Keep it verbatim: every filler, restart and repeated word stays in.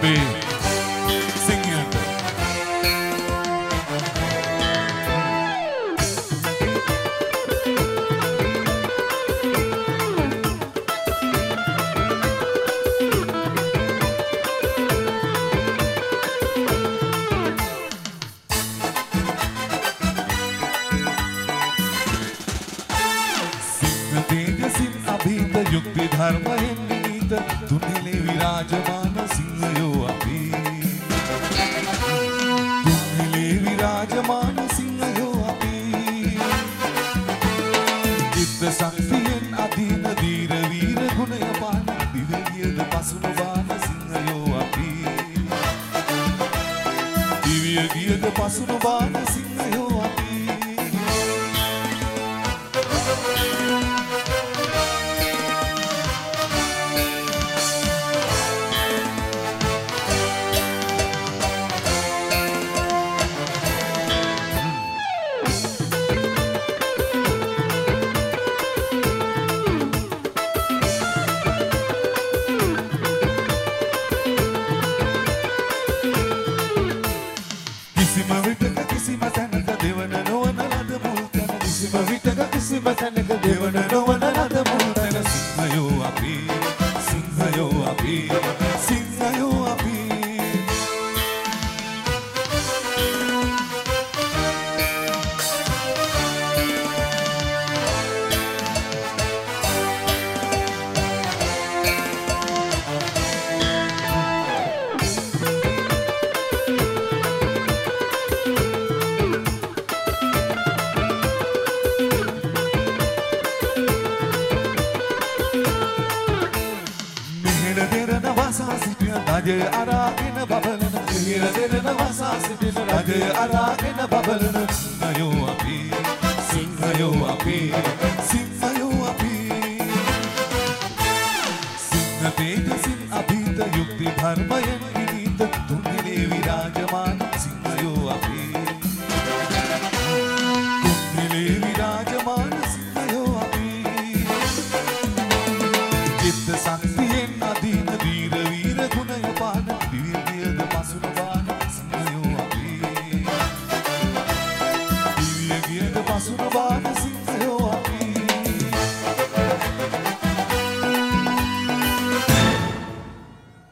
අපේ සිංහයන්ට. යුක්ති ධර්මයෙන් නිත තුන්හෙලේ විරාජමාන සිංහයෝ අපි. තුන්හෙලේ විරාජමාන සිංහයෝ අපි. චිත්ත ශක්තියෙන් අධීන දීර වීර ගුණය පාන දිව්‍යද පසුන බාන සිංහයෝ අපි. දිව්‍යගියද පසුන බාන සිංහයෝ අපි. තැනක දෙවන නොවන ලද මුල්තැන සිංහයෝ අපි සිංහයෝ අපි සිංහයෝ අපි. රජය අරාගෙන බබලන හිර දෙරන වසා සිටින රජය අරාගෙන බබලන සිංහයෝ අපි සිංහයෝ අපි සිංහයෝ අපි. සිංහ තේජසින් අභීත යුක්ති ධර්මයෙන් විනීත තුන්හෙලේ විරාජමාන